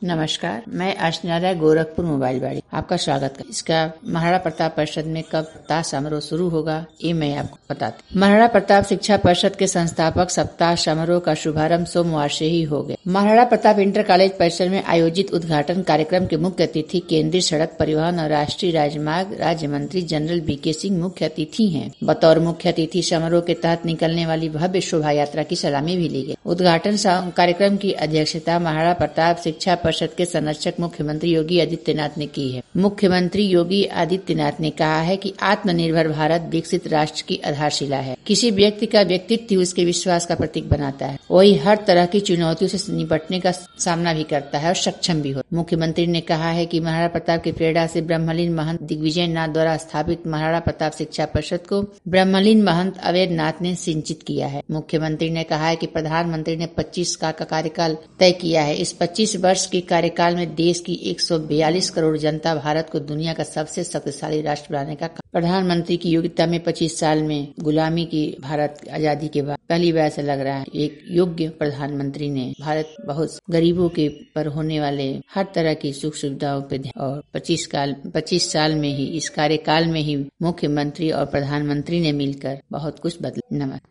नमस्कार, मैं आशनारा गोरखपुर मोबाइल वाली आपका स्वागत करती हूँ। इसका महाराणा प्रताप परिषद में कब सप्ताह समारोह शुरू होगा, ये मैं आपको बताती हूँ। महाराणा प्रताप शिक्षा परिषद के संस्थापक सप्ताह समारोह का शुभारंभ सोमवार से ही हो गया। महाराणा प्रताप इंटर कॉलेज परिसर में आयोजित उद्घाटन कार्यक्रम के मुख्य अतिथि केंद्रीय सड़क परिवहन और राष्ट्रीय राजमार्ग राज्य मंत्री जनरल वीके सिंह मुख्य अतिथि हैं। बतौर मुख्य अतिथि समारोह के तहत निकलने वाली भव्य शोभा यात्रा की सलामी भी ली गई। उद्घाटन कार्यक्रम की अध्यक्षता महाराणा प्रताप शिक्षा परिषद के संरक्षक मुख्यमंत्री योगी आदित्यनाथ ने की है। मुख्यमंत्री योगी आदित्यनाथ ने कहा है कि आत्मनिर्भर भारत विकसित राष्ट्र की आधारशिला है। किसी व्यक्ति का व्यक्तित्व उसके विश्वास का प्रतीक बनाता है। वही हर तरह की चुनौतियों से निपटने का सामना भी करता है और सक्षम भी हो। मुख्यमंत्री ने कहा है कि महाराणा प्रताप की प्रेरणा से ब्रह्मलीन महंत दिग्विजय नाथ द्वारा स्थापित महाराणा प्रताप शिक्षा परिषद को ब्रह्मलीन महंत अवैध नाथ ने सिंचित किया है। मुख्यमंत्री ने कहा है कि प्रधानमंत्री ने 25 का कार्यकाल तय किया है। इस 25 वर्ष के कार्यकाल में देश की 142 करोड़ जनता भारत को दुनिया का सबसे शक्तिशाली राष्ट्र बनाने का प्रधानमंत्री की योग्यता में 25 साल में गुलामी की भारत आजादी के बाद पहली बार ऐसा लग रहा है एक योग्य प्रधानमंत्री ने भारत बहुत गरीबों के पर होने वाले हर तरह की सुख सुविधाओं पे और 25 साल में ही इस कार्यकाल में ही मुख्यमंत्री और प्रधानमंत्री ने मिलकर बहुत कुछ बदला। नमस्कार।